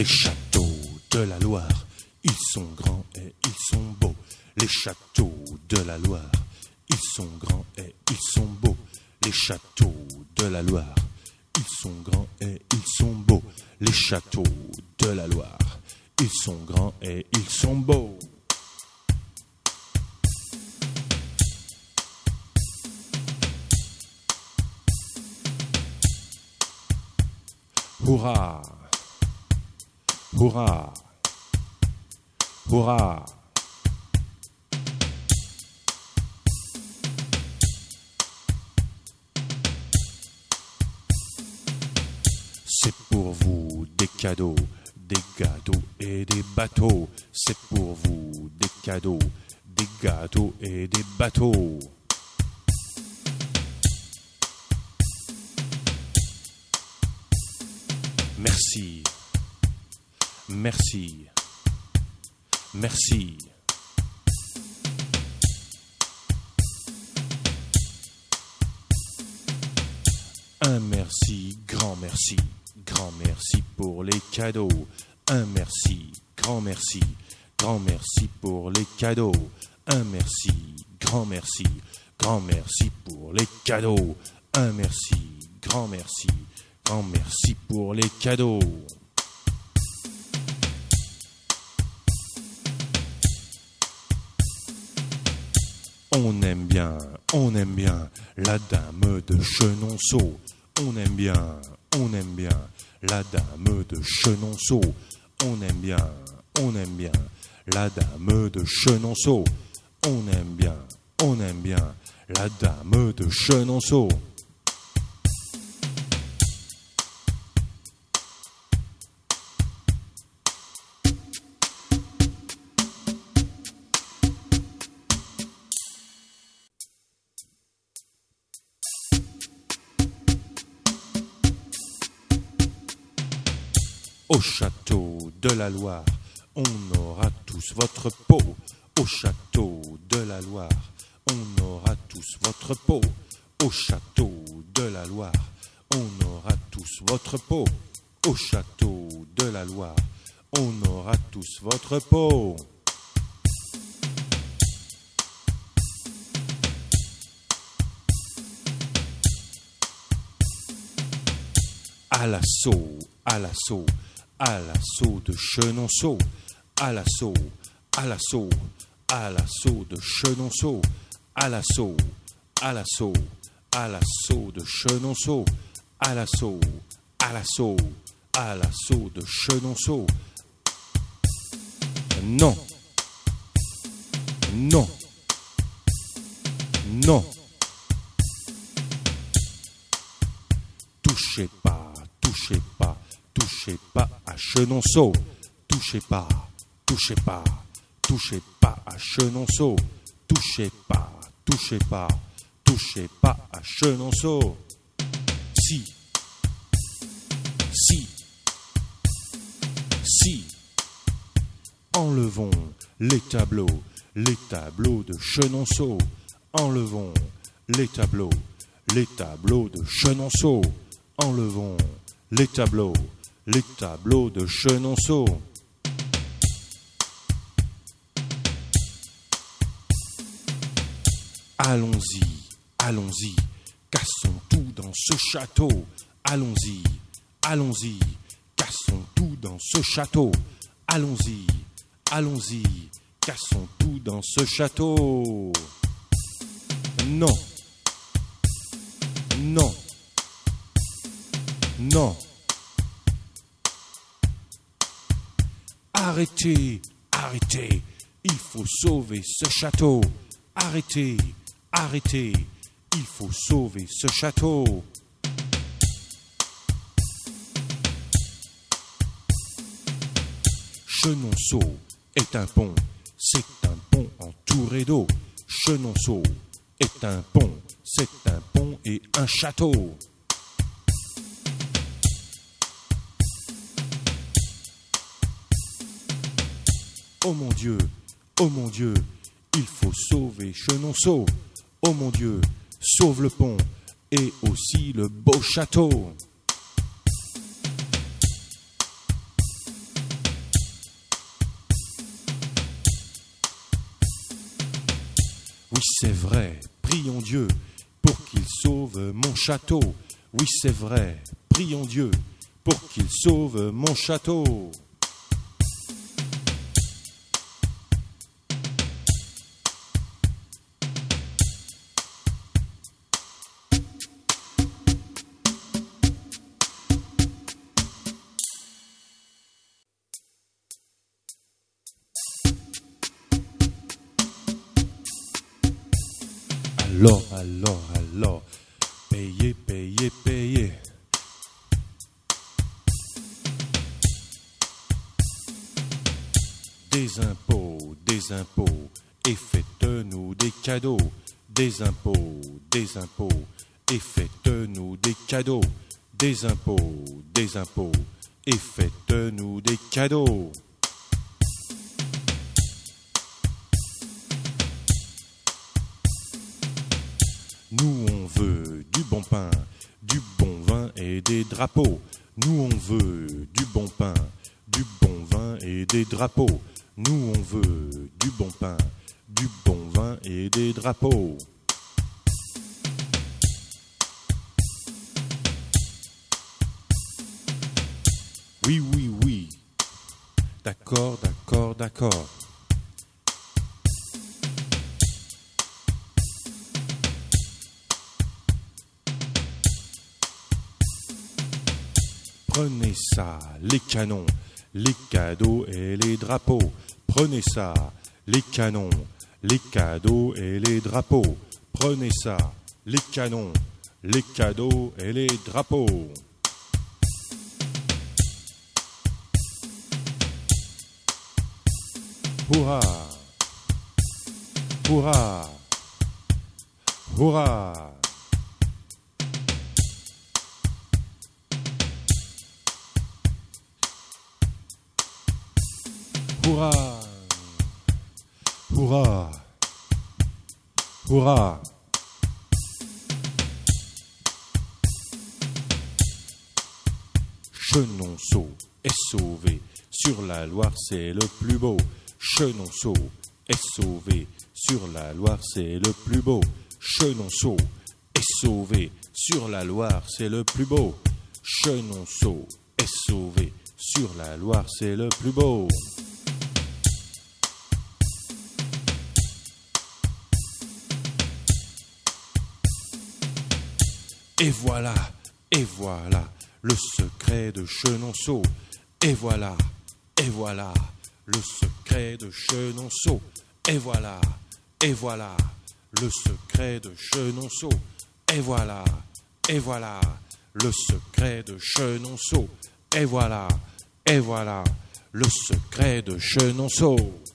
Les châteaux de la Loire, ils sont grands et ils sont beaux. Les châteaux de la Loire, ils sont grands et ils sont beaux. Les châteaux de la Loire, ils sont grands et ils sont beaux. Les châteaux de la Loire, ils sont grands et ils sont beaux. Hurrah! Hurrah! Hurrah! C'est pour vous des cadeaux, des gâteaux et des bateaux. C'est pour vous des cadeaux, des gâteaux et des bateaux. Merci, merci, merci. Un merci, grand merci pour les cadeaux. Un merci, grand merci pour les cadeaux. Un merci pour les cadeaux. Un merci pour les cadeaux. On aime bien la dame de Chenonceau. On aime bien la dame de Chenonceau. On aime bien la dame de Chenonceau. On aime bien la dame de Chenonceau. Au château de la Loire, on aura tous votre peau. Au château de la Loire, on aura tous votre peau. Au château de la Loire, on aura tous votre peau. Au château de la Loire, on aura tous votre peau. À l'assaut, à l'assaut, à l'assaut de Chenonceau, à l'assaut, à l'assaut, à l'assaut de Chenonceau, à l'assaut, à l'assaut, à l'assaut de Chenonceau, à l'assaut, à l'assaut, à l'assaut de Chenonceau. Non, non, non. Touchez pas, touchez pas. Touchez pas à Chenonceau, touchez pas, touchez pas, touchez pas à Chenonceau, touchez pas, touchez pas, touchez pas à Chenonceau. Si, si, si, enlevons les tableaux de Chenonceau, enlevons les tableaux de Chenonceau, enlevons les tableaux de Chenonceau. Allons-y, allons-y, cassons tout dans ce château. Allons-y, allons-y, cassons tout dans ce château. Allons-y, allons-y, cassons tout dans ce château. Non, non, non. Arrêtez, arrêtez, il faut sauver ce château. Arrêtez, arrêtez, il faut sauver ce château. Chenonceau est un pont, c'est un pont entouré d'eau. Chenonceau est un pont, c'est un pont et un château. Oh mon Dieu, il faut sauver Chenonceau. Oh mon Dieu, sauve le pont et aussi le beau château. Oui, c'est vrai, prions Dieu pour qu'il sauve mon château. Oui, c'est vrai, prions Dieu pour qu'il sauve mon château. Alors, payez, payez, payez. Des impôts, et faites-nous des cadeaux. Des impôts, et faites-nous des cadeaux. Des impôts, et faites-nous des cadeaux. Nous on veut du bon pain, du bon vin et des drapeaux. Nous on veut du bon pain, du bon vin et des drapeaux. Nous on veut du bon pain, du bon vin et des drapeaux. Oui, d'accord. Prenez ça, les canons, les cadeaux et les drapeaux. Prenez ça, les canons, les cadeaux et les drapeaux. Prenez ça, les canons, les cadeaux et les drapeaux. Hurrah! Hurrah! Hurrah! Hurrah! Hurrah! Hurrah! Chenonceau est sauvé, sur la Loire c'est le plus beau. Chenonceau est sauvé, sur la Loire c'est le plus beau. Chenonceau est sauvé, sur la Loire c'est le plus beau. Chenonceau est sauvé, sur la Loire c'est le plus beau. Et voilà, le secret de Chenonceau. Et voilà, le secret de Chenonceau. Et voilà, le secret de Chenonceau. Et voilà, le secret de Chenonceau. Et voilà, le secret de Chenonceau.